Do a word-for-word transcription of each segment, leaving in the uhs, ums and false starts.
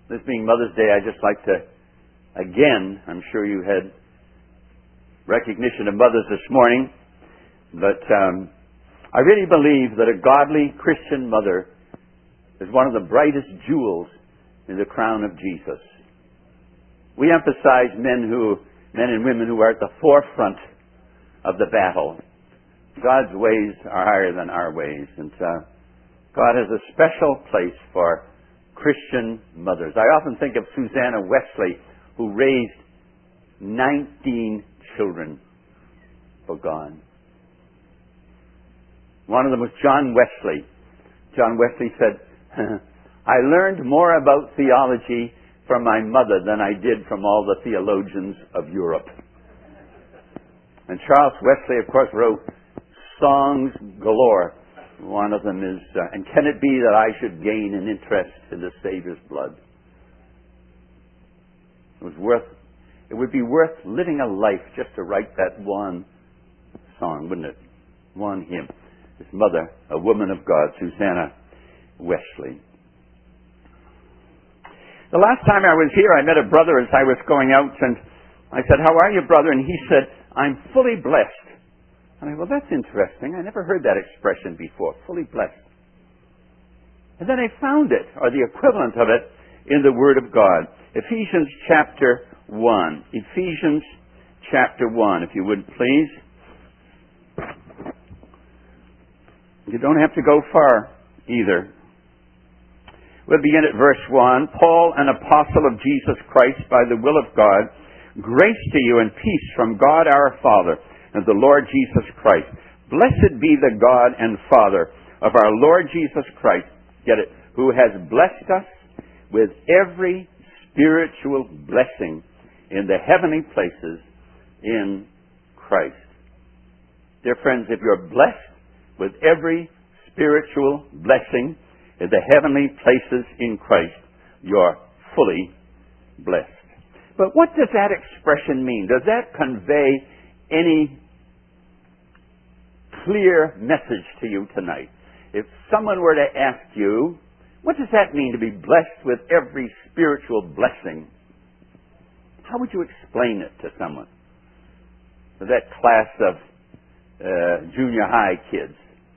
This being Mother's Day, I'd just like to, again, I'm sure you had recognition of mothers this morning, but um, I really believe that a godly Christian mother is one of the brightest jewels in the crown of Jesus. We emphasize men who, men and women who are at the forefront of the battle. God's ways are higher than our ways, and uh, God has a special place for Christian mothers. I often think of Susanna Wesley, who raised nineteen children for God. One of them was John Wesley. John Wesley said, I learned more about theology from my mother than I did from all the theologians of Europe. And Charles Wesley, of course, wrote songs galore. One of them is, uh, and can it be that I should gain an interest in the Savior's blood? It was worth, it would be worth living a life just to write that one song, wouldn't it? One hymn. His mother, a woman of God, Susanna Wesley. The last time I was here, I met a brother as I was going out, and I said, how are you, brother? And he said, I'm fully blessed. And I said, well, that's interesting. I never heard that expression before, fully blessed. And then I found it, or the equivalent of it, in the Word of God. Ephesians chapter one. Ephesians chapter one, if you would, please. You don't have to go far either. We'll begin at verse one. Paul, an apostle of Jesus Christ by the will of God, grace to you and peace from God our Father and the Lord Jesus Christ. Blessed be the God and Father of our Lord Jesus Christ, get it, who has blessed us with every spiritual blessing in the heavenly places in Christ. Dear friends, if you're blessed with every spiritual blessing in the heavenly places in Christ, you're fully blessed. But what does that expression mean? Does that convey any clear message to you tonight? If someone were to ask you, what does that mean to be blessed with every spiritual blessing? How would you explain it to someone? To that class of uh, junior high kids.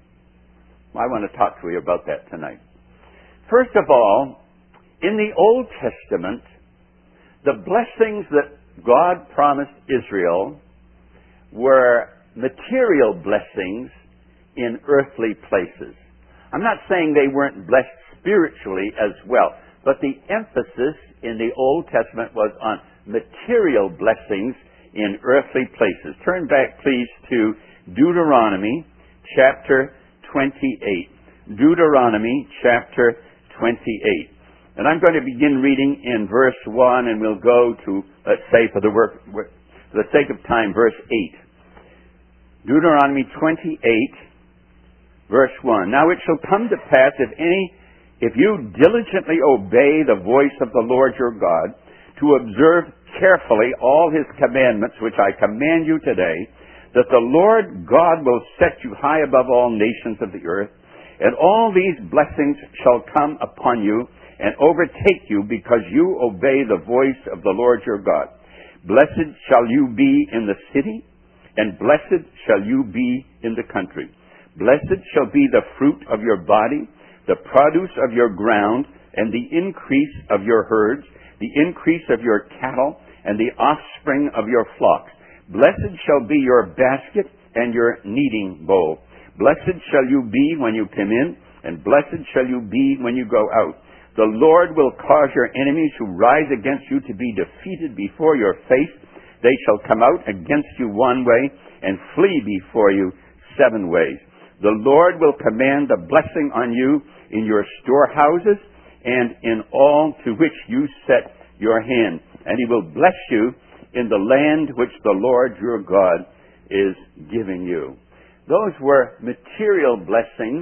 I want to talk to you about that tonight. First of all, in the Old Testament, the blessings that God promised Israel were material blessings in earthly places. I'm not saying they weren't blessed spiritually as well, but the emphasis in the Old Testament was on material blessings in earthly places. Turn back, please, to Deuteronomy chapter twenty-eight. Deuteronomy chapter twenty-eight. And I'm going to begin reading in verse one, and we'll go to, let's say, for the work, for the sake of time, verse eight. Deuteronomy twenty-eight, verse one. Now it shall come to pass, if any, if you diligently obey the voice of the Lord your God, to observe carefully all his commandments, which I command you today, that the Lord God will set you high above all nations of the earth, and all these blessings shall come upon you and overtake you, because you obey the voice of the Lord your God. Blessed shall you be in the city, and blessed shall you be in the country. Blessed shall be the fruit of your body, the produce of your ground, and the increase of your herds, the increase of your cattle, and the offspring of your flocks. Blessed shall be your basket and your kneading bowl. Blessed shall you be when you come in, and blessed shall you be when you go out. The Lord will cause your enemies who rise against you to be defeated before your face. They shall come out against you one way and flee before you seven ways. The Lord will command a blessing on you in your storehouses and in all to which you set your hand. And he will bless you in the land which the Lord your God is giving you. Those were material blessings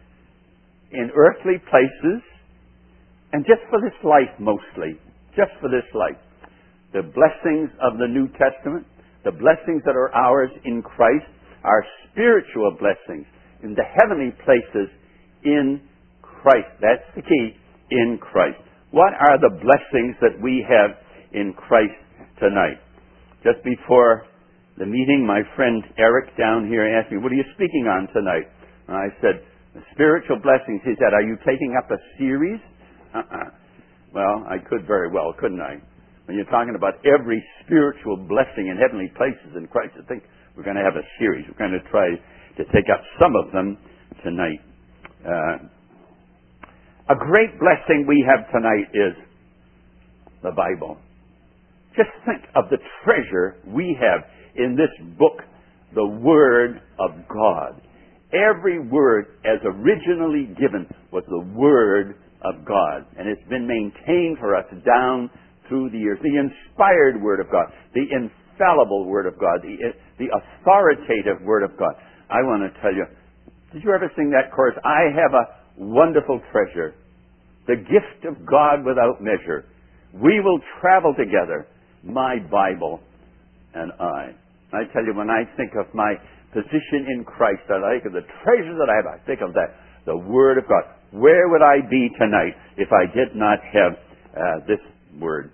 in earthly places, and just for this life mostly. Just for this life. The blessings of the New Testament, the blessings that are ours in Christ, are spiritual blessings in the heavenly places in Christ. That's the key, in Christ. What are the blessings that we have in Christ tonight? Just before the meeting, my friend Eric down here asked me, what are you speaking on tonight? And I said, spiritual blessings. He said, are you taking up a series? Uh-uh. Well, I could very well, couldn't I? When you're talking about every spiritual blessing in heavenly places in Christ, I think we're going to have a series. We're going to try to take up some of them tonight. Uh, a great blessing we have tonight is the Bible. Just think of the treasure we have in this book, the Word of God. Every word as originally given was the Word of God. And it's been maintained for us down through the years. The inspired Word of God. The infallible Word of God. The, the authoritative Word of God. I want to tell you, did you ever sing that chorus? I have a wonderful treasure. The gift of God without measure. We will travel together. My Bible and I. I tell you, when I think of my position in Christ, I think of the treasure that I have. I think of that, the Word of God. Where would I be tonight if I did not have uh, this Word?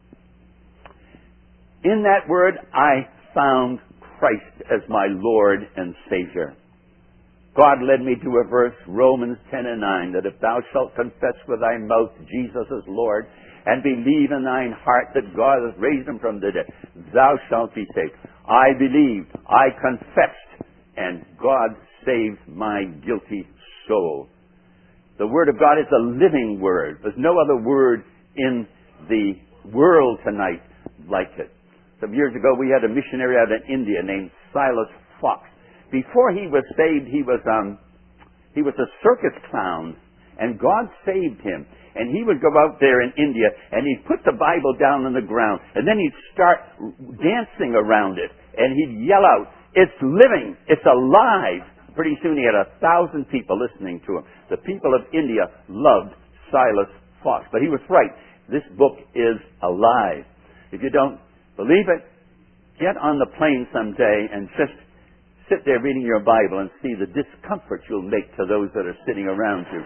In that Word, I found Christ as my Lord and Savior. God led me to a verse, Romans ten and nine, that if thou shalt confess with thy mouth Jesus is Lord, and believe in thine heart that God has raised him from the dead, thou shalt be saved. I believed, I confessed, and God saved my guilty soul. The Word of God is a living Word. There's no other Word in the world tonight like it. Some years ago we had a missionary out in India named Silas Fox. Before he was saved, he was um, he was a circus clown, and God saved him. And he would go out there in India, and he'd put the Bible down on the ground, and then he'd start dancing around it, and he'd yell out, "It's living! It's alive!" Pretty soon he had a thousand people listening to him. The people of India loved Silas Fox. But he was right. This book is alive. If you don't believe it, get on the plane someday and just sit there reading your Bible and see the discomfort you'll make to those that are sitting around you.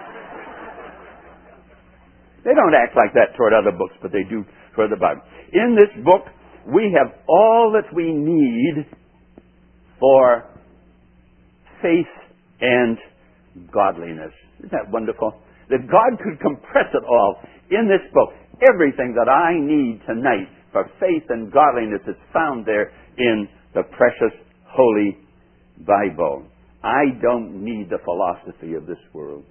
They don't act like that toward other books, but they do toward the Bible. In this book, we have all that we need for faith and godliness. Isn't that wonderful? That God could compress it all in this book. Everything that I need tonight for faith and godliness is found there in the precious, holy Bible. I don't need the philosophy of this world.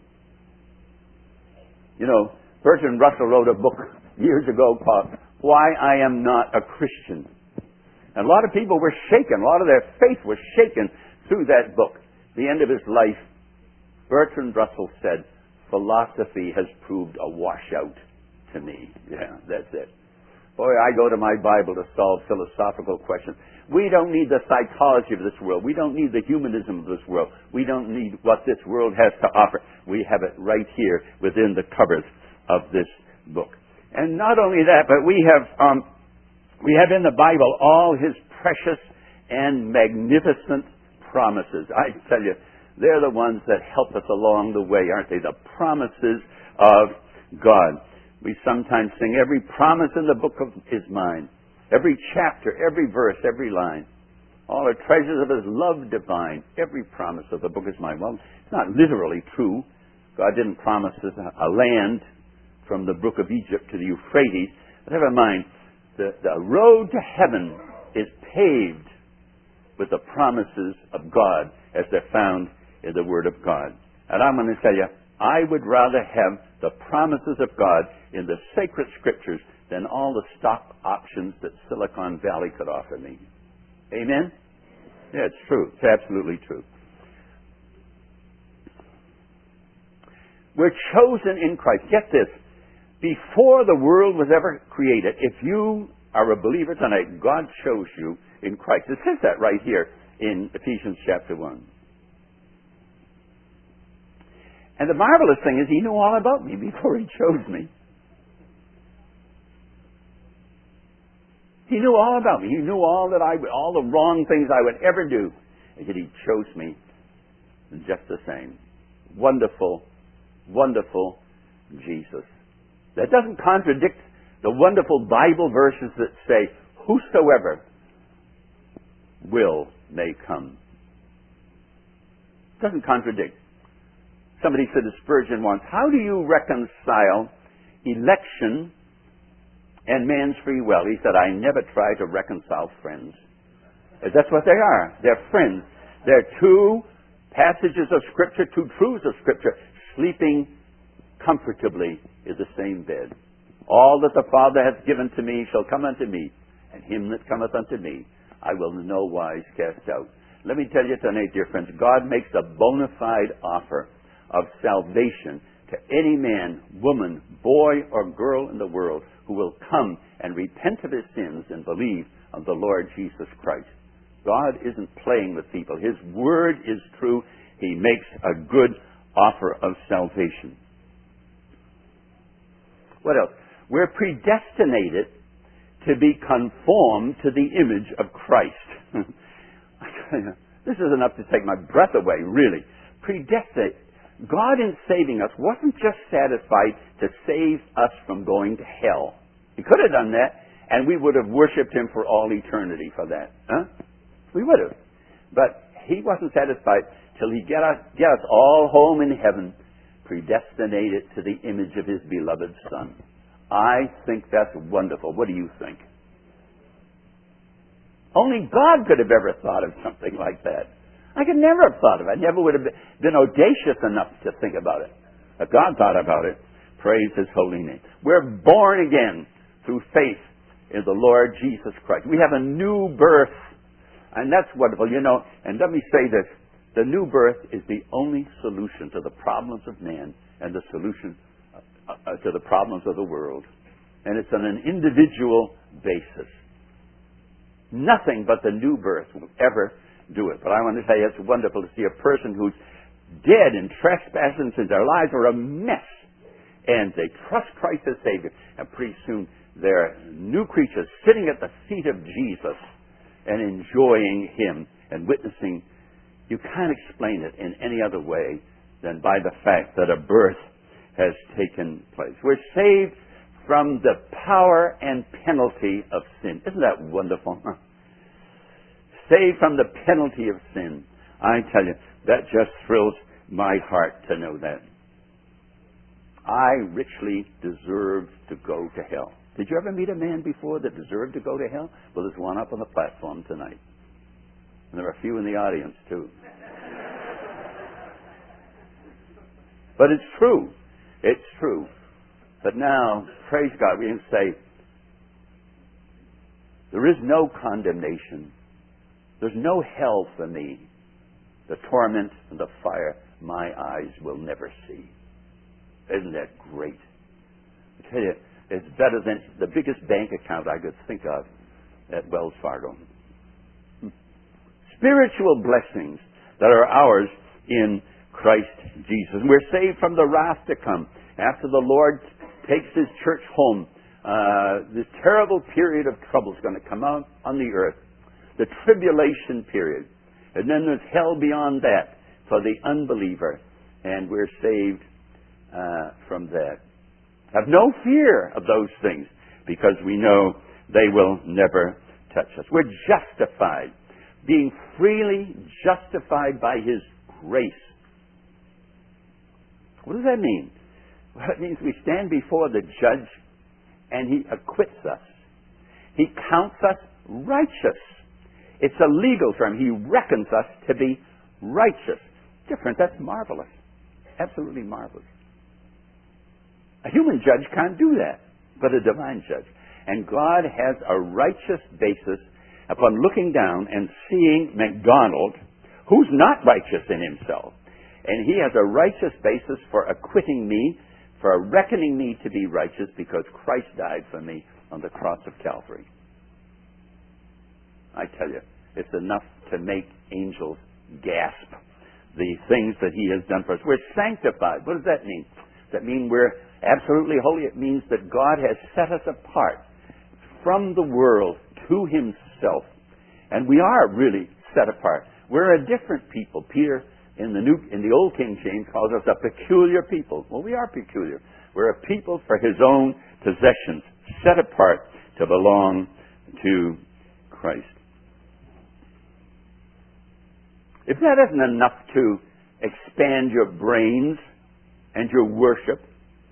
You know, Bertrand Russell wrote a book years ago called Why I Am Not a Christian. And a lot of people were shaken. A lot of their faith was shaken through that book. At the end of his life, Bertrand Russell said, philosophy has proved a washout to me. Yeah, that's it. Boy, I go to my Bible to solve philosophical questions. We don't need the psychology of this world. We don't need the humanism of this world. We don't need what this world has to offer. We have it right here within the covers of this book. And not only that, but we have um, we have in the Bible all His precious and magnificent promises. I tell you, they're the ones that help us along the way, aren't they? The promises of God. We sometimes sing, every promise in the book of is mine. Every chapter, every verse, every line. All the treasures of His love divine. Every promise of the book is mine. Well, it's not literally true. God didn't promise us a land from the brook of Egypt to the Euphrates. But never mind. The, the road to heaven is paved with the promises of God as they're found in the Word of God. And I'm going to tell you, I would rather have the promises of God in the sacred Scriptures than all the stock options that Silicon Valley could offer me. Amen? Yeah, it's true. It's absolutely true. We're chosen in Christ. Get this. Before the world was ever created, if you are a believer tonight, God chose you in Christ. It says that right here in Ephesians chapter one. And the marvelous thing is He knew all about me before He chose me. He knew all about me. He knew all that I, all the wrong things I would ever do. And yet He chose me just the same. Wonderful, wonderful Jesus. That doesn't contradict the wonderful Bible verses that say, whosoever will may come. It doesn't contradict. Somebody said to Spurgeon once, how do you reconcile election and man's free will? He said, I never try to reconcile friends. That's what they are. They're friends. They're two passages of Scripture, two truths of Scripture, sleeping comfortably in the same bed. All that the Father hath given to me shall come unto me, and him that cometh unto me I will in no wise cast out. Let me tell you tonight, dear friends, God makes a bona fide offer of salvation to any man, woman, boy, or girl in the world who will come and repent of his sins and believe on the Lord Jesus Christ. God isn't playing with people. His word is true. He makes a good offer of salvation. What else? We're predestinated to be conformed to the image of Christ. This is enough to take my breath away, really. Predestinated. God, in saving us, wasn't just satisfied to save us from going to hell. He could have done that, and we would have worshipped Him for all eternity for that. Huh? We would have. But He wasn't satisfied till He get us, get us all home in heaven, predestinated to the image of His beloved Son. I think that's wonderful. What do you think? Only God could have ever thought of something like that. I could never have thought of it. I never would have been audacious enough to think about it. But God thought about it. Praise His holy name. We're born again through faith in the Lord Jesus Christ. We have a new birth. And that's wonderful. You know, and let me say this. The new birth is the only solution to the problems of man and the solution uh, to the problems of the world. And it's on an individual basis. Nothing but the new birth will ever do it. But I want to say it's wonderful to see a person who's dead in trespasses and their lives are a mess. And they trust Christ as Savior. And pretty soon they're new creatures sitting at the feet of Jesus and enjoying Him and witnessing. You can't explain it in any other way than by the fact that a birth has taken place. We're saved from the power and penalty of sin. Isn't that wonderful? Huh? Saved from the penalty of sin. I tell you, that just thrills my heart to know that. I richly deserve to go to hell. Did you ever meet a man before that deserved to go to hell? Well, there's one up on the platform tonight. And there are a few in the audience, too. But it's true. It's true. But now, praise God, we can say, there is no condemnation. There's no hell for me. The torment and the fire my eyes will never see. Isn't that great? I tell you, it's better than the biggest bank account I could think of at Wells Fargo. Spiritual blessings that are ours in Christ Jesus. We're saved from the wrath to come. After the Lord takes His church home, uh, this terrible period of trouble is going to come out on the earth. The tribulation period. And then there's hell beyond that for the unbeliever. And we're saved uh, from that. Have no fear of those things because we know they will never touch us. We're justified. Being freely justified by His grace. What does that mean? Well, it means we stand before the judge and He acquits us. He counts us righteous. It's a legal term. He reckons us to be righteous. Different. That's marvelous. Absolutely marvelous. A human judge can't do that, but a divine judge. And God has a righteous basis upon looking down and seeing MacDonald, who's not righteous in himself. And He has a righteous basis for acquitting me, for reckoning me to be righteous because Christ died for me on the cross of Calvary. I tell you, it's enough to make angels gasp. The things that He has done for us. We're sanctified. What does that mean? Does that mean we're absolutely holy? It means that God has set us apart from the world to Himself. And we are really set apart. We're a different people. Peter, in the new, in the Old King James, calls us a peculiar people. Well, we are peculiar. We're a people for His own possessions, set apart to belong to Christ. If that isn't enough to expand your brains and your worship,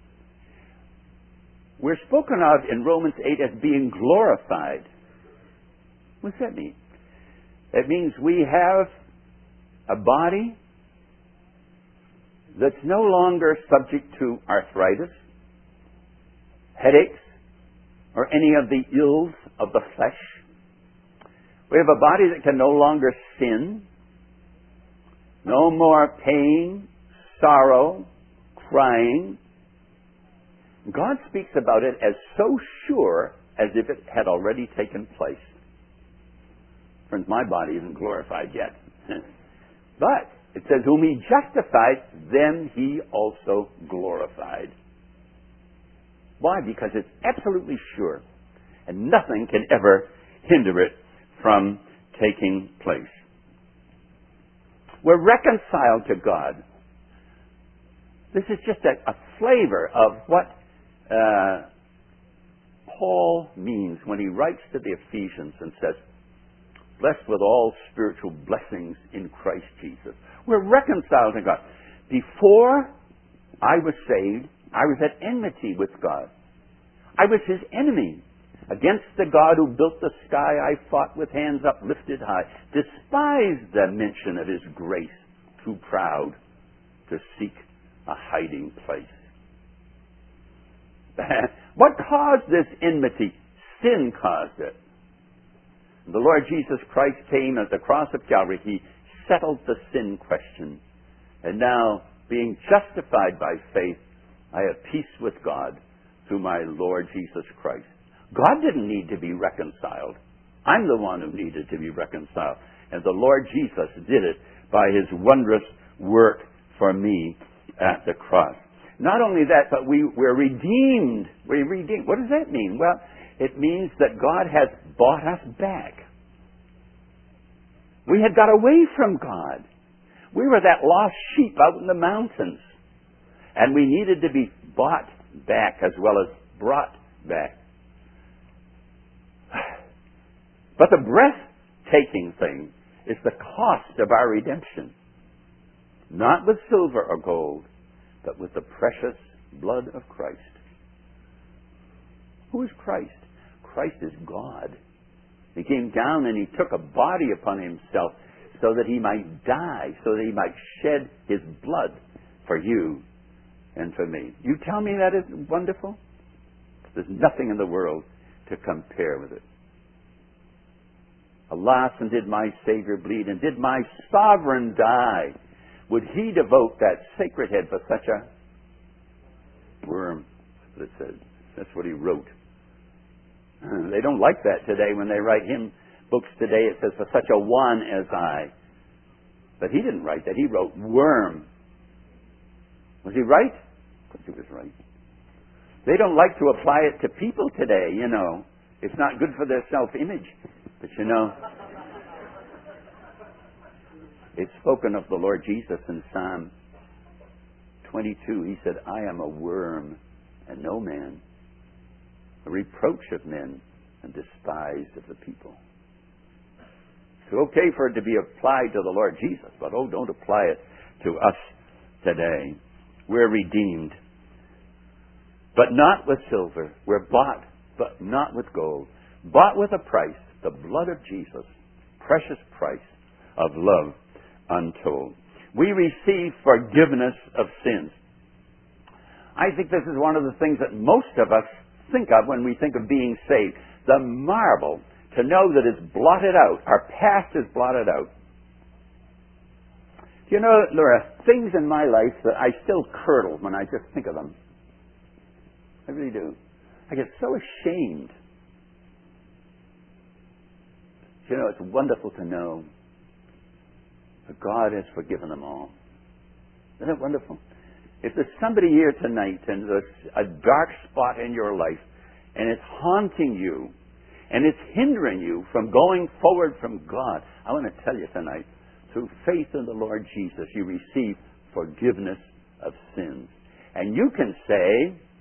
we're spoken of in Romans eight as being glorified. What does that mean? It means we have a body that's no longer subject to arthritis, headaches, or any of the ills of the flesh. We have a body that can no longer sin. No more pain, sorrow, crying. God speaks about it as so sure as if it had already taken place. Friends, my body isn't glorified yet. But it says, whom He justified, them He also glorified. Why? Because it's absolutely sure. And nothing can ever hinder it from taking place. We're reconciled to God. This is just a, a flavor of what uh, Paul means when he writes to the Ephesians and says, blessed with all spiritual blessings in Christ Jesus. We're reconciled to God. Before I was saved, I was at enmity with God. I was His enemy. Against the God who built the sky, I fought with hands uplifted high. Despised the mention of His grace, too proud to seek a hiding place. What caused this enmity? Sin caused it. The Lord Jesus Christ came at the cross of Calvary. He settled the sin question. And now, being justified by faith, I have peace with God through my Lord Jesus Christ. God didn't need to be reconciled. I'm the one who needed to be reconciled. And the Lord Jesus did it by His wondrous work for me at the cross. Not only that, but we, we're redeemed. We're redeemed. What does that mean? Well, it means that God has bought us back. We had got away from God. We were that lost sheep out in the mountains. And we needed to be bought back as well as brought back. But the breathtaking thing is the cost of our redemption. Not with silver or gold, but with the precious blood of Christ. Who is Christ? Christ is God. He came down and He took a body upon Himself so that He might die, so that He might shed His blood for you and for me. You tell me that isn't wonderful? There's nothing in the world to compare with it. Alas, and did my Savior bleed, and did my sovereign die? Would He devote that sacred head for such a worm? That's what it says. That's what He wrote. They don't like that today when they write hymn books today. It says, for such a one as I. But He didn't write that. He wrote worm. Was He right? Of course He was right. They don't like to apply it to people today, you know. It's not good for their self-image. But you know, it's spoken of the Lord Jesus in Psalm twenty-two. He said, I am a worm and no man, a reproach of men and despised of the people. It's okay for it to be applied to the Lord Jesus, but oh, don't apply it to us today. We're redeemed, but not with silver. We're bought, but not with gold. Bought with a price. The blood of Jesus, precious price of love untold. We receive forgiveness of sins. I think this is one of the things that most of us think of when we think of being saved. The marvel to know that it's blotted out. Our past is blotted out. You know, there are things in my life that I still curdle when I just think of them. I really do. I get so ashamed. You know, it's wonderful to know that God has forgiven them all. Isn't it wonderful? If there's somebody here tonight and there's a dark spot in your life and it's haunting you and it's hindering you from going forward from God, I want to tell you tonight, through faith in the Lord Jesus, you receive forgiveness of sins. And you can say,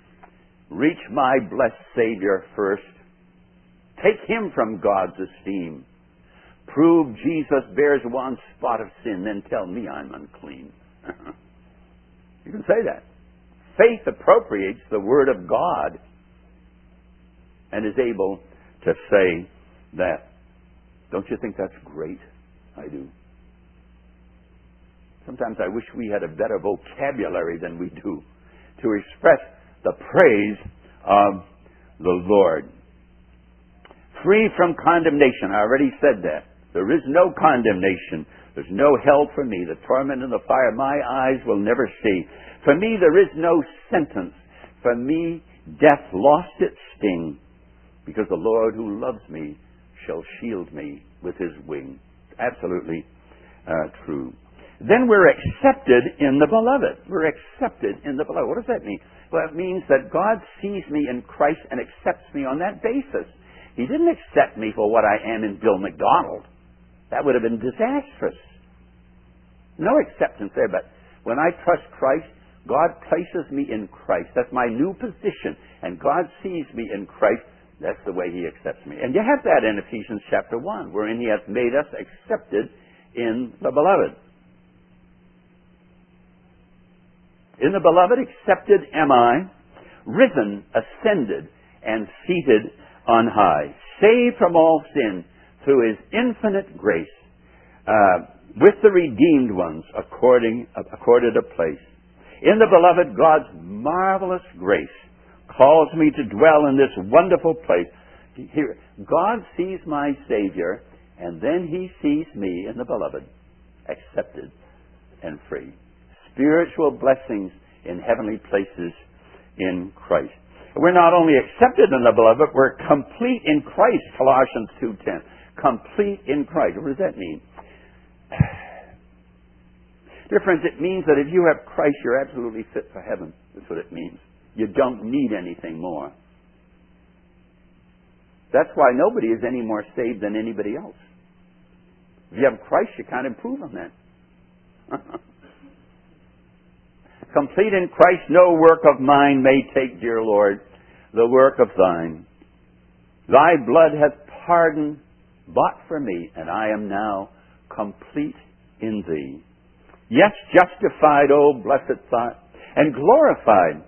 Reach my blessed Savior first. Take him from God's esteem. Prove Jesus bears one spot of sin, then tell me I'm unclean. You can say that. Faith appropriates the Word of God and is able to say that. Don't you think that's great? I do. Sometimes I wish we had a better vocabulary than we do to express the praise of the Lord. Free from condemnation. I already said that. There is no condemnation. There's no hell for me. The torment and the fire my eyes will never see. For me there is no sentence. For me death lost its sting, because the Lord who loves me shall shield me with his wing. Absolutely uh, true. Then we're accepted in the beloved. We're accepted in the beloved. What does that mean? Well, it means that God sees me in Christ and accepts me on that basis. He didn't accept me for what I am in Bill McDonald. That would have been disastrous. No acceptance there, but when I trust Christ, God places me in Christ. That's my new position. And God sees me in Christ. That's the way he accepts me. And you have that in Ephesians chapter one, wherein he hath made us accepted in the beloved. In the beloved accepted am I, risen, ascended, and seated on high, saved from all sin through his infinite grace, uh, with the redeemed ones according accorded a place. In the beloved, God's marvelous grace calls me to dwell in this wonderful place. Here, God sees my Savior, and then he sees me in the beloved, accepted and free. Spiritual blessings in heavenly places in Christ. We're not only accepted in the beloved, we're complete in Christ, Colossians two ten. Complete in Christ. What does that mean? Dear friends, it means that if you have Christ, you're absolutely fit for heaven. That's what it means. You don't need anything more. That's why nobody is any more saved than anybody else. If you have Christ, you can't improve on that. Complete in Christ, no work of mine may take, dear Lord, the work of thine. Thy blood hath pardon bought for me, and I am now complete in thee. Yes, justified, O blessed thought, and glorified,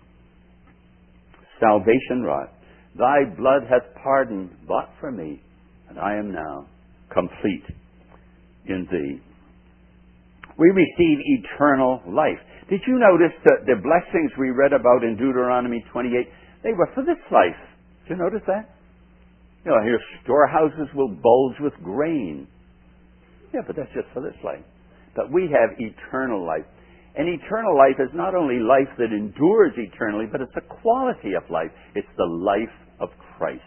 salvation wrought. Thy blood hath pardon bought for me, and I am now complete in thee. We receive eternal life. Did you notice that the blessings we read about in Deuteronomy twenty-eight, they were for this life? Did you notice that? You know, here storehouses will bulge with grain. Yeah, but that's just for this life. But we have eternal life. And eternal life is not only life that endures eternally, but it's a quality of life. It's the life of Christ.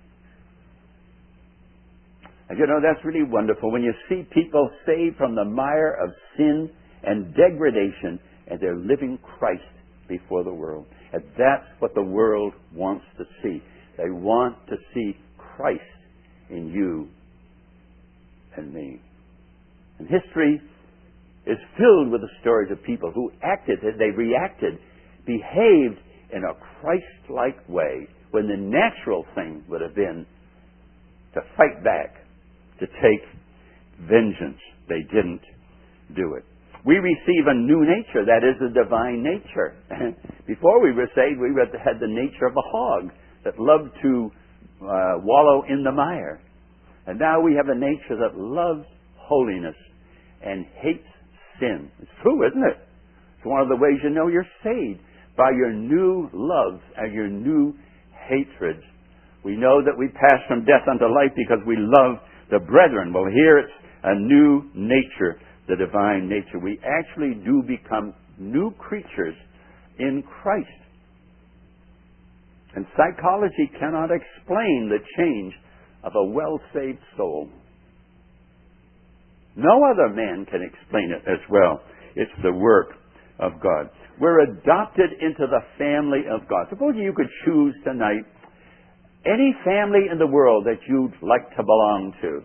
And you know, that's really wonderful when you see people saved from the mire of sin and degradation, and they're living Christ before the world. And that's what the world wants to see. They want to see Christ in you and me. And history is filled with the stories of people who acted, they reacted, behaved in a Christ-like way, when the natural thing would have been to fight back, to take vengeance. They didn't do it. We receive a new nature, that is the divine nature. Before we were saved, we had the nature of a hog that loved to uh, wallow in the mire. And now we have a nature that loves holiness and hates sin. It's true, isn't it? It's one of the ways you know you're saved, by your new loves and your new hatreds. We know that we pass from death unto life because we love the brethren. Well, here it's a new nature, the divine nature. We actually do become new creatures in Christ. And psychology cannot explain the change of a well-saved soul. No other man can explain it as well. It's the work of God. We're adopted into the family of God. Suppose you could choose tonight any family in the world that you'd like to belong to.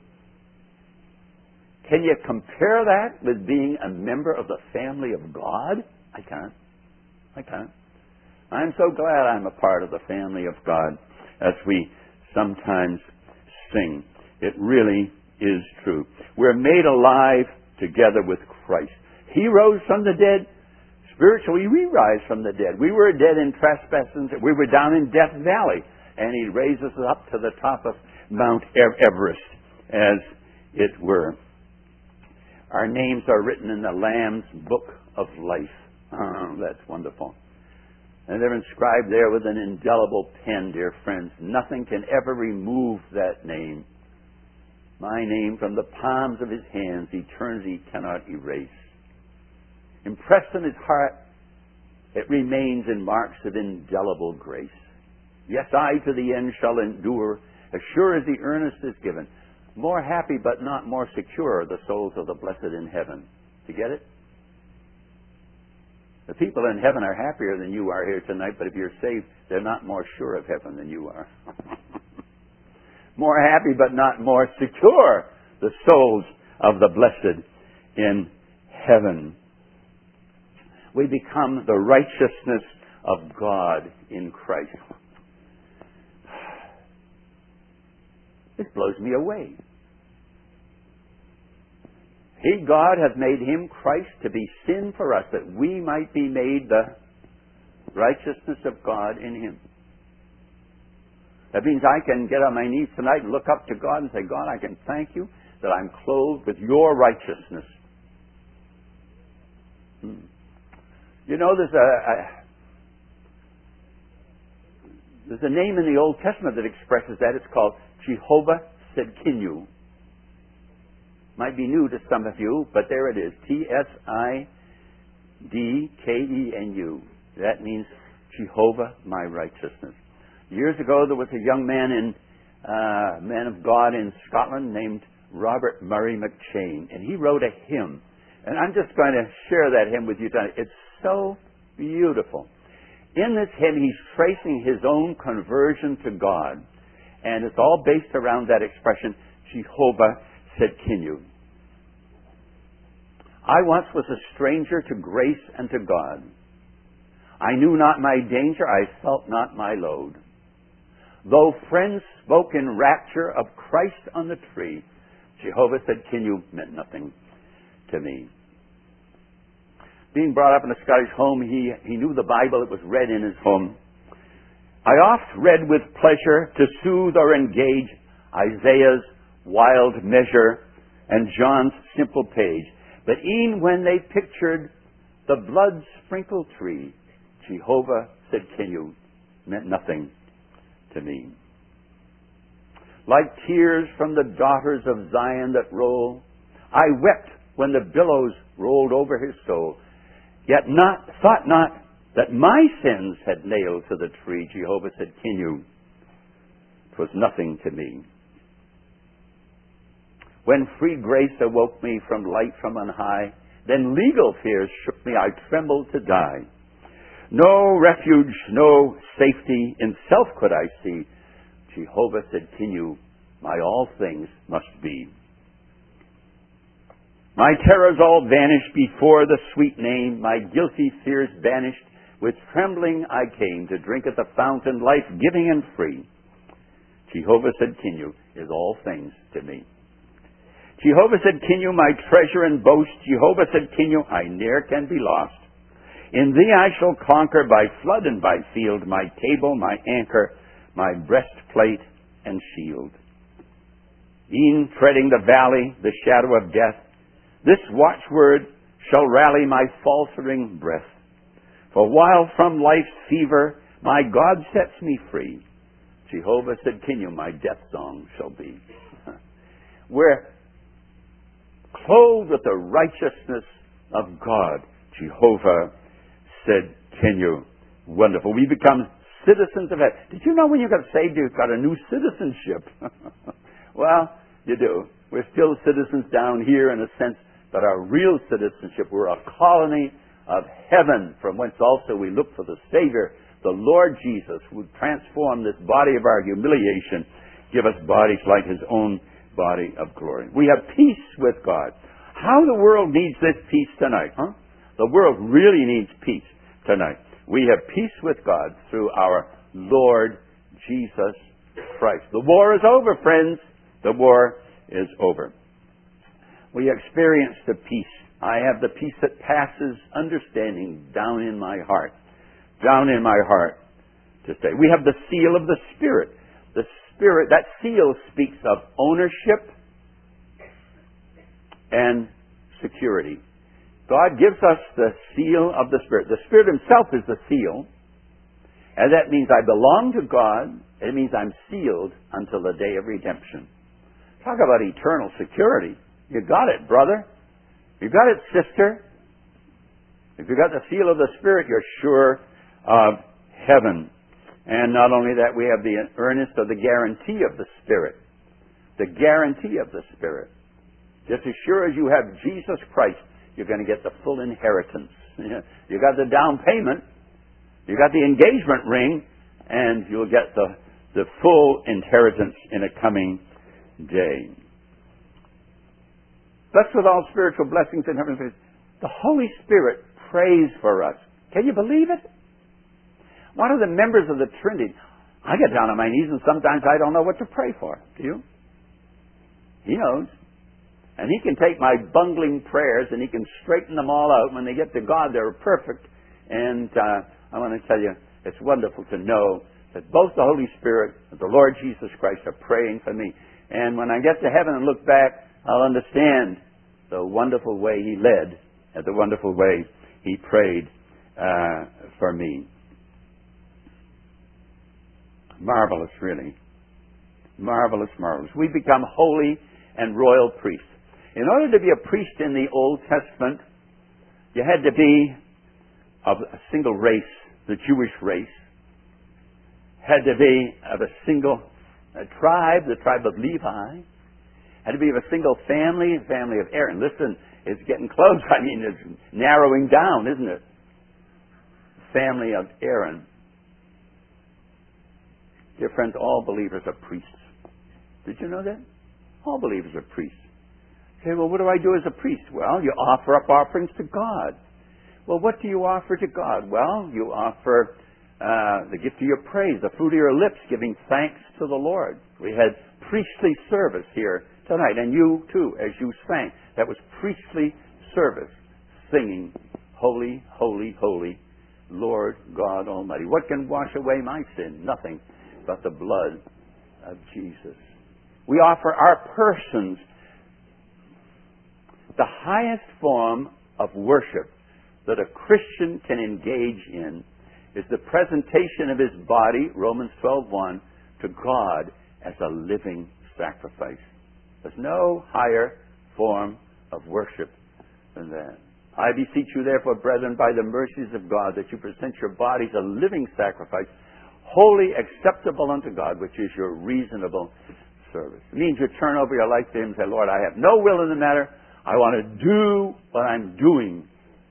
Can you compare that with being a member of the family of God? I can't. I can't. I'm so glad I'm a part of the family of God, as we sometimes sing. It really is true. We're made alive together with Christ. He rose from the dead. Spiritually, we rise from the dead. We were dead in trespasses. We were down in Death Valley. And He raised us up to the top of Mount Everest, as it were. Our names are written in the Lamb's Book of Life. Oh, that's wonderful. And they're inscribed there with an indelible pen, dear friends. Nothing can ever remove that name. My name from the palms of His hands, eternity cannot erase. Impressed in His heart, it remains in marks of indelible grace. Yes, I to the end shall endure, as sure as the earnest is given. More happy but not more secure are the souls of the blessed in heaven. Do you get it? The people in heaven are happier than you are here tonight, but if you're saved, they're not more sure of heaven than you are. More happy but not more secure, the souls of the blessed in heaven. We become the righteousness of God in Christ. This blows me away. He, God, hath made Him, Christ, to be sin for us, that we might be made the righteousness of God in Him. That means I can get on my knees tonight and look up to God and say, God, I can thank You that I'm clothed with Your righteousness. Hmm. You know, there's a, a there's a name in the Old Testament that expresses that. It's called Jehovah Tsidkenu. Might be new to some of you, but there it is. T S I D K E N U. That means Jehovah, my righteousness. Years ago, there was a young man in uh, man of God in Scotland named Robert Murray McCheyne, and he wrote a hymn. And I'm just going to share that hymn with you tonight. It's so beautiful. In this hymn, he's tracing his own conversion to God, and it's all based around that expression, Jehovah Tsidkenu. I once was a stranger to grace and to God. I knew not my danger, I felt not my load. Though friends spoke in rapture of Christ on the tree, Jehovah Tsidkenu meant nothing to me. Being brought up in a Scottish home, he, he knew the Bible. It was read in his home. I oft read with pleasure to soothe or engage Isaiah's wild measure and John's simple page. But e'en when they pictured the blood-sprinkled tree, Jehovah Tsidkenu meant nothing to me. Like tears from the daughters of Zion that roll, I wept when the billows rolled over his soul. Yet not thought not that my sins had nailed to the tree. Jehovah Tsidkenu, 'twas nothing to me. When free grace awoke me from light from on high, then legal fears shook me, I trembled to die. No refuge, no safety in self could I see. Jehovah Tsidkenu, my all things must be. My terrors all vanished before the sweet name, my guilty fears banished. With trembling I came to drink at the fountain, life-giving and free. Jehovah Tsidkenu is all things to me. Jehovah Tsidkenu, my treasure and boast. Jehovah Tsidkenu, I ne'er can be lost. In Thee I shall conquer by flood and by field, my table, my anchor, my breastplate and shield. E'en treading the valley, the shadow of death, this watchword shall rally my faltering breath. For while from life's fever my God sets me free, Jehovah Tsidkenu my death song shall be. We're clothed with the righteousness of God, Jehovah Tsidkenu. Wonderful. We become citizens of heaven. Did you know when you got saved, you've got a new citizenship? Well, you do. We're still citizens down here in a sense, but our real citizenship, we're a colony of heaven, from whence also we look for the Savior, the Lord Jesus, who would transform this body of our humiliation, give us bodies like His own body of glory. We have peace with God. How the world needs this peace tonight, huh? The world really needs peace tonight. We have peace with God through our Lord Jesus Christ. The war is over, friends. The war is over. We experience the peace. I have the peace that passes understanding down in my heart. Down in my heart to stay. We have the seal of the Spirit. The Spirit, that seal speaks of ownership and security. God gives us the seal of the Spirit. The Spirit Himself is the seal. And that means I belong to God. It means I'm sealed until the day of redemption. Talk about eternal security. You got it, brother. You got it, sister. If you got the seal of the Spirit, you're sure of heaven. And not only that, we have the earnest of the guarantee of the Spirit. The guarantee of the Spirit. Just as sure as you have Jesus Christ, you're going to get the full inheritance. You got the down payment, you got the engagement ring, and you'll get the, the full inheritance in a coming day. Blessed with all spiritual blessings in heaven. The Holy Spirit prays for us. Can you believe it? One of the members of the Trinity. I get down on my knees and sometimes I don't know what to pray for. Do you? He knows. And He can take my bungling prayers and He can straighten them all out. When they get to God, they're perfect. And uh, I want to tell you, it's wonderful to know that both the Holy Spirit and the Lord Jesus Christ are praying for me. And when I get to heaven and look back, I'll understand the wonderful way He led and the wonderful way He prayed uh, for me. Marvelous, really. Marvelous, marvelous. We become holy and royal priests. In order to be a priest in the Old Testament, you had to be of a single race, the Jewish race. Had to be of a single a tribe, the tribe of Levi. Had to be of a single family, the family of Aaron. Listen, it's getting close. I mean, it's narrowing down, isn't it? Family of Aaron. Dear friends, all believers are priests. Did you know that? All believers are priests. Okay, well, what do I do as a priest? Well, you offer up offerings to God. Well, what do you offer to God? Well, you offer uh, the gift of your praise, the fruit of your lips, giving thanks to the Lord. We had priestly service here tonight, and you too, as you sang. That was priestly service, singing, Holy, Holy, Holy, Lord God Almighty. What can wash away my sin? Nothing but the blood of Jesus. We offer our persons. The highest form of worship that a Christian can engage in is the presentation of his body, Romans twelve one, to God as a living sacrifice. There's no higher form of worship than that. I beseech you, therefore, brethren, by the mercies of God, that you present your bodies a living sacrifice, wholly acceptable unto God, which is your reasonable service. It means you turn over your life to Him and say, Lord, I have no will in the matter. I want to do what I'm doing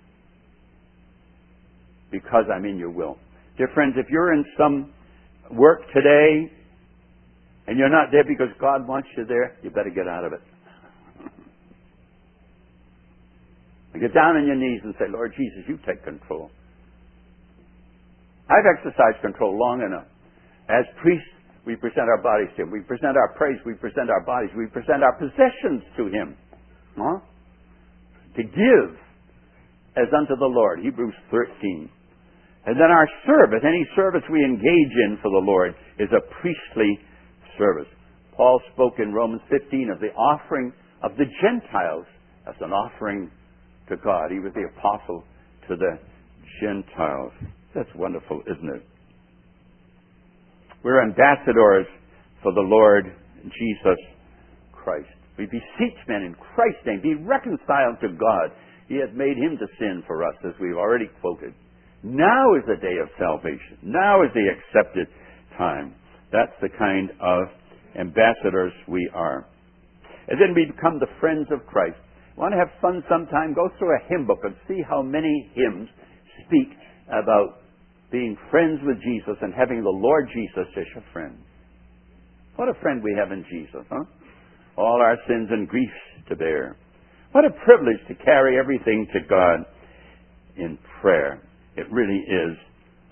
because I'm in your will. Dear friends, if you're in some work today and you're not there because God wants you there, you better get out of it. Get down on your knees and say, Lord Jesus, you take control. I've exercised control long enough. As priests, we present our bodies to Him. We present our praise. We present our bodies. We present our possessions to Him. Huh? To give as unto the Lord. Hebrews thirteen. And then our service, any service we engage in for the Lord, is a priestly service. Paul spoke in Romans fifteen of the offering of the Gentiles as an offering to God. He was the apostle to the Gentiles. That's wonderful, isn't it? We're ambassadors for the Lord Jesus Christ. We beseech men in Christ's name, be reconciled to God. He hath made Him to sin for us, as we've already quoted. Now is the day of salvation. Now is the accepted time. That's the kind of ambassadors we are. And then we become the friends of Christ. Want to have fun sometime? Go through a hymn book and see how many hymns speak about being friends with Jesus and having the Lord Jesus as your friend. What a friend we have in Jesus, huh? All our sins and griefs to bear. What a privilege to carry everything to God in prayer. It really is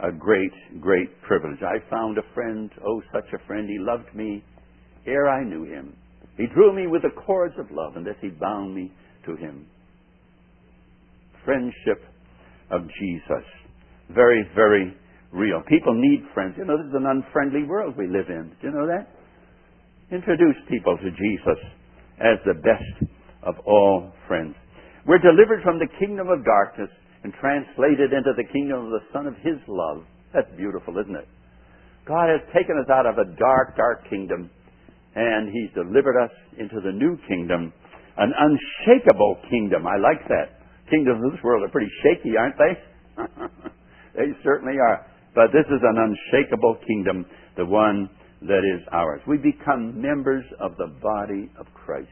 a great, great privilege. I found a friend, oh, such a friend. He loved me ere I knew him. He drew me with the cords of love, and thus he bound me to him. Friendship of Jesus. Very, very real. People need friends. You know, this is an unfriendly world we live in. Do you know that? Introduce people to Jesus as the best of all friends. We're delivered from the kingdom of darkness and translated into the kingdom of the Son of His love. That's beautiful, isn't it? God has taken us out of a dark, dark kingdom, and He's delivered us into the new kingdom, an unshakable kingdom. I like that. Kingdoms of this world are pretty shaky, aren't they? They certainly are. But this is an unshakable kingdom, the one that is ours. We become members of the body of Christ.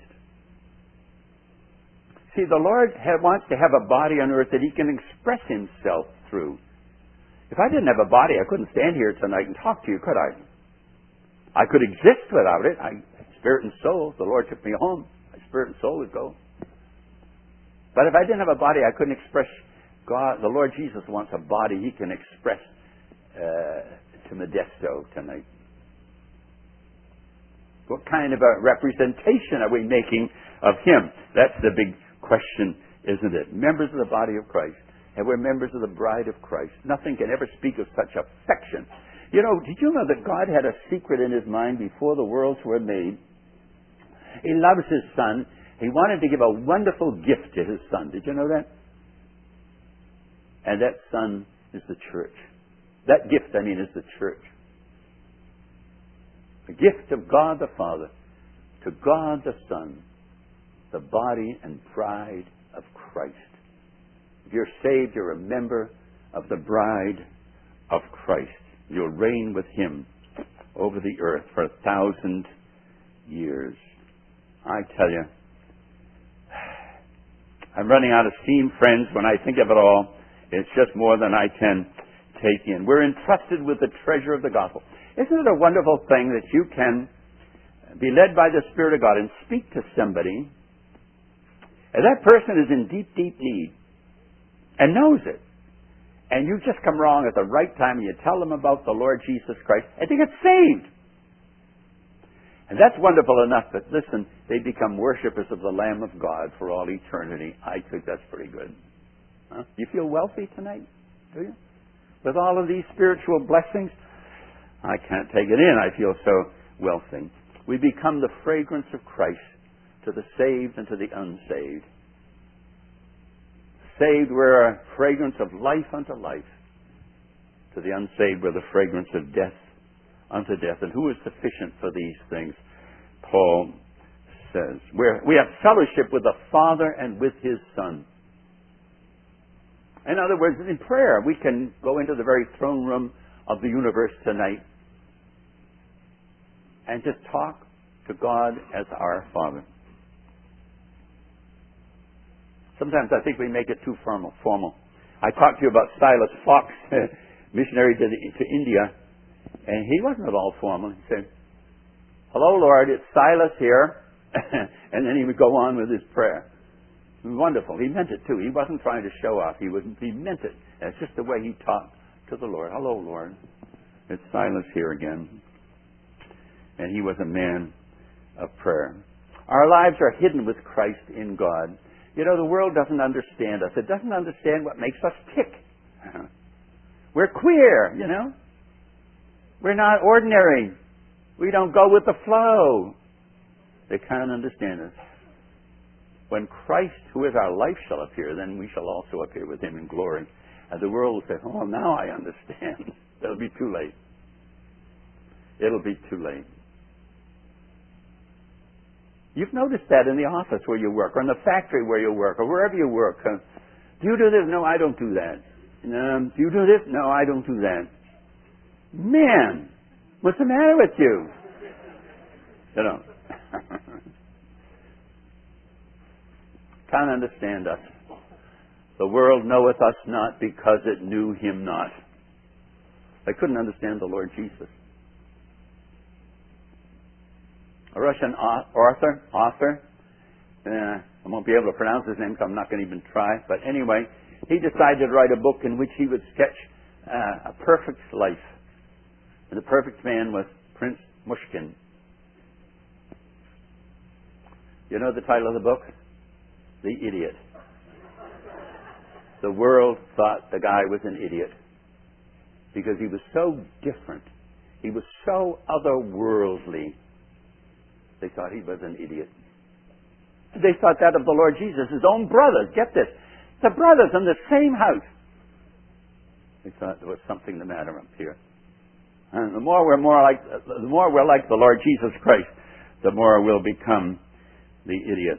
See, the Lord wants to have a body on earth that He can express Himself through. If I didn't have a body, I couldn't stand here tonight and talk to you, could I? I could exist without it. I, spirit and soul. The Lord took me home. My spirit and soul would go. But if I didn't have a body, I couldn't express God. The Lord Jesus wants a body He can express uh, to Modesto tonight. What kind of a representation are we making of Him? That's the big question, isn't it? Members of the body of Christ. And we're members of the bride of Christ. Nothing can ever speak of such affection. You know, did you know that God had a secret in His mind before the worlds were made? He loves His Son. He wanted to give a wonderful gift to His Son. Did you know that? And that Son is the church. That gift, I mean, is the church. The gift of God the Father to God the Son, the body and bride of Christ. If you're saved, you're a member of the bride of Christ. You'll reign with Him over the earth for a thousand years. I tell you, I'm running out of steam, friends, when I think of it all. It's just more than I can take in. We're entrusted with the treasure of the gospel. Isn't it a wonderful thing that you can be led by the Spirit of God and speak to somebody, and that person is in deep, deep need and knows it, and you just come along at the right time and you tell them about the Lord Jesus Christ, and they get saved. And that's wonderful enough, but listen, they become worshipers of the Lamb of God for all eternity. I think that's pretty good. Huh? You feel wealthy tonight? Do you? With all of these spiritual blessings? I can't take it in. I feel so wealthy. We become the fragrance of Christ to the saved and to the unsaved. Saved, we're a fragrance of life unto life. To the unsaved, we're the fragrance of death unto death. And who is sufficient for these things? Paul says. We're, we have fellowship with the Father and with His Son. In other words, in prayer, we can go into the very throne room of the universe tonight and just talk to God as our Father. Sometimes I think we make it too formal. formal. I talked to you about Silas Fox, missionary to, the, to India, and he wasn't at all formal. He said, "Hello, Lord, it's Silas here," and then he would go on with his prayer. It was wonderful. He meant it too. He wasn't trying to show off. He was, he meant it. And it's just the way he talked to the Lord. "Hello, Lord, it's Silas here again." And he was a man of prayer. Our lives are hidden with Christ in God. You know, the world doesn't understand us. It doesn't understand what makes us tick. We're queer, you know. We're not ordinary. We don't go with the flow. They can't understand us. When Christ, who is our life, shall appear, then we shall also appear with Him in glory. And the world will say, "Oh, now I understand." It'll be too late. It'll be too late. You've noticed that in the office where you work, or in the factory where you work, or wherever you work. Uh, do you do this? No, I don't do that. Um, do you do this? No, I don't do that. Man, what's the matter with you? You know. Can't understand us. The world knoweth us not because it knew Him not. They couldn't understand the Lord Jesus. A Russian author, author, uh, I won't be able to pronounce his name, so I'm not going to even try. But anyway, he decided to write a book in which he would sketch uh, a perfect life. And the perfect man was Prince Mushkin. You know the title of the book? The Idiot. The world thought the guy was an idiot because he was so different. He was so otherworldly. They thought he was an idiot. They thought that of the Lord Jesus, his own brothers. Get this. The brothers in the same house. They thought there was something the matter up here. And the more we're more like, the more we're like the Lord Jesus Christ, the more we'll become the idiot.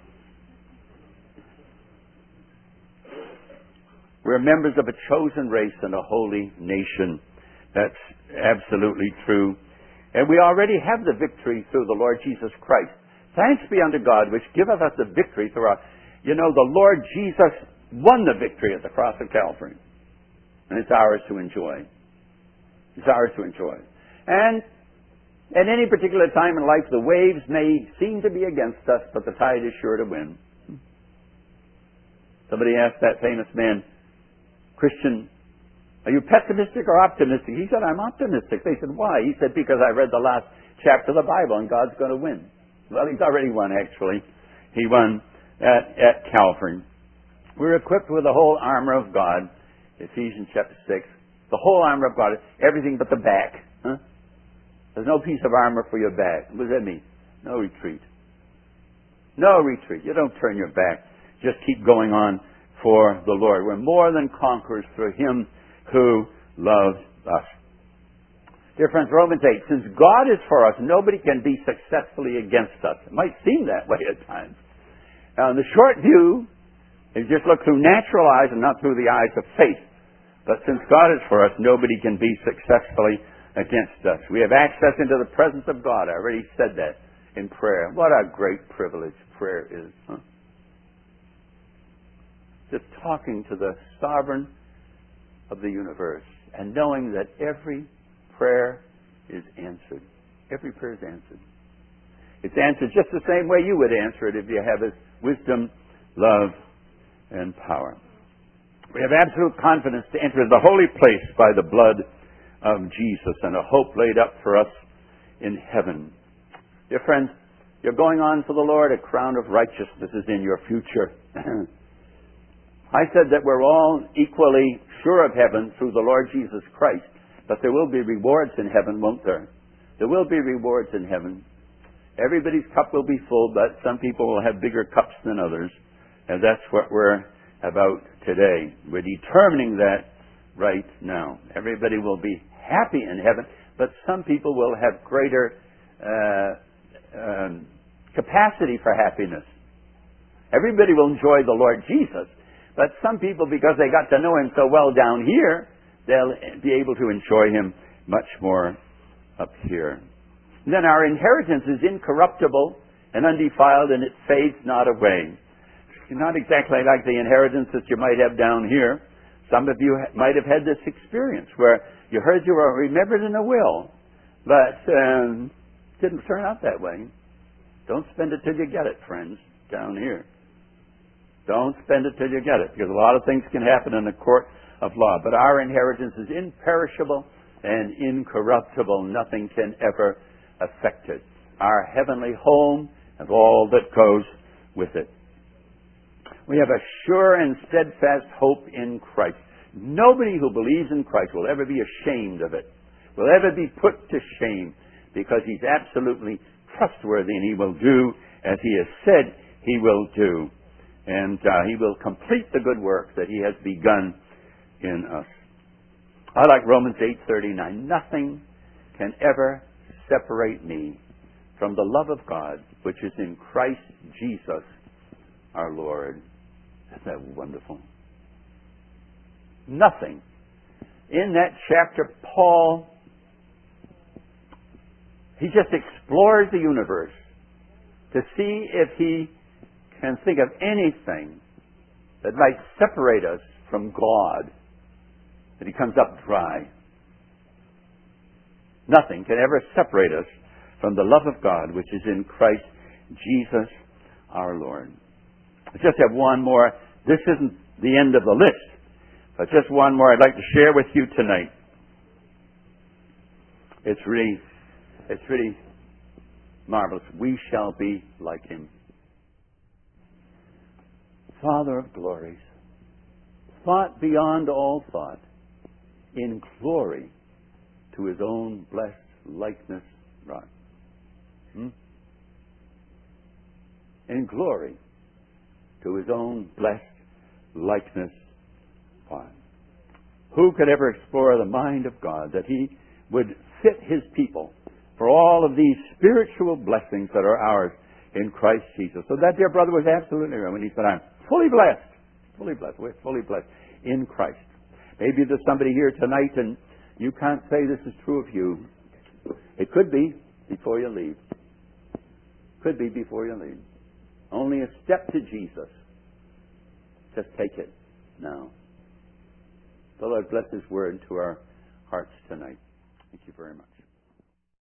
We're members of a chosen race and a holy nation. That's absolutely true. And we already have the victory through the Lord Jesus Christ. Thanks be unto God, which giveth us the victory through our... You know, the Lord Jesus won the victory at the cross of Calvary. And it's ours to enjoy. It's ours to enjoy. And at any particular time in life, the waves may seem to be against us, but the tide is sure to win. Somebody asked that famous man, Christian, are you pessimistic or optimistic? He said, I'm optimistic. They said, why? He said, because I read the last chapter of the Bible and God's going to win. Well, he's already won, actually. He won at, at Calvary. We're equipped with the whole armor of God. Ephesians chapter six. The whole armor of God. Everything but the back. Huh? There's no piece of armor for your back. What does that mean? No retreat. No retreat. You don't turn your back. Just keep going on for the Lord. We're more than conquerors through Him who loved us. Dear friends, Romans eight, since God is for us, nobody can be successfully against us. It might seem that way at times. Now, in the short view, you just look through natural eyes and not through the eyes of faith. But since God is for us, nobody can be successfully against us. We have access into the presence of God. I already said that in prayer. What a great privilege prayer is. Huh? Just talking to the sovereign of the universe and knowing that every prayer is answered. Every prayer is answered. It's answered just the same way you would answer it if you have His wisdom, love, and power. We have absolute confidence to enter the holy place by the blood of Jesus and a hope laid up for us in heaven. Dear friends, you're going on for the Lord. A crown of righteousness is in your future. I said that we're all equally sure of heaven through the Lord Jesus Christ, but there will be rewards in heaven, won't there? There will be rewards in heaven. Everybody's cup will be full, but some people will have bigger cups than others, and that's what we're about today. We're determining that right now. Everybody will be happy in heaven, but some people will have greater uh, um, capacity for happiness. Everybody will enjoy the Lord Jesus, but some people, because they got to know Him so well down here, they'll be able to enjoy Him much more up here. And then our inheritance is incorruptible and undefiled, and it fades not away. Not exactly like the inheritance that you might have down here. Some of you might have had this experience where you heard you were remembered in a will, but um, it didn't turn out that way. Don't spend it till you get it, friends, down here. Don't spend it till you get it, because a lot of things can happen in the court of law. But our inheritance is imperishable and incorruptible. Nothing can ever affect it. Our heavenly home and all that goes with it. We have a sure and steadfast hope in Christ. Nobody who believes in Christ will ever be ashamed of it, will ever be put to shame, because He's absolutely trustworthy and He will do as He has said He will do. And uh, He will complete the good work that He has begun in us. I like Romans eight thirty-nine. Nothing can ever separate me from the love of God, which is in Christ Jesus our Lord. Isn't that wonderful? Nothing. In that chapter, Paul, he just explores the universe to see if he can think of anything that might separate us from God, that he comes up dry. Nothing can ever separate us from the love of God, which is in Christ Jesus our Lord. I just have one more. This isn't the end of the list, But just one more I'd like to share with you tonight. It's really, it's really marvelous. We shall be like Him. Father of glories, thought beyond all thought, in glory to His own blessed likeness brought. Hmm? In glory to His own blessed likeness brought. Who could ever explore the mind of God that He would fit His people for all of these spiritual blessings that are ours in Christ Jesus? So that dear brother was absolutely right when he said, I'm fully blessed. Fully blessed. We're fully blessed in Christ. Maybe there's somebody here tonight and you can't say this is true of you. It could be before you leave. Could be before you leave. Only a step to Jesus. Just take it now. The Lord bless His word to our hearts tonight. Thank you very much.